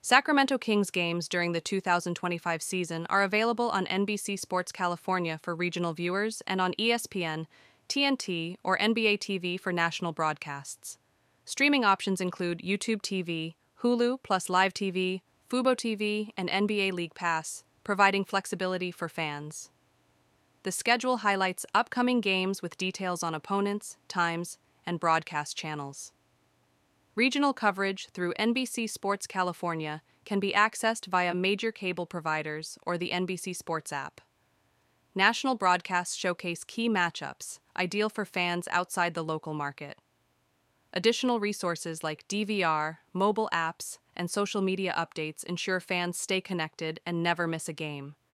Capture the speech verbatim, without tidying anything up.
Sacramento Kings games during the two thousand twenty-five season are available on N B C Sports California for regional viewers and on E S P N, T N T, or N B A T V for national broadcasts. Streaming options include YouTube T V, Hulu plus Live T V, Fubo T V, and N B A League Pass, providing flexibility for fans. The schedule highlights upcoming games with details on opponents, times, and broadcast channels. Regional coverage through N B C Sports California can be accessed via major cable providers or the N B C Sports app. National broadcasts showcase key matchups, ideal for fans outside the local market. Additional resources like D V R, mobile apps, and social media updates ensure fans stay connected and never miss a game.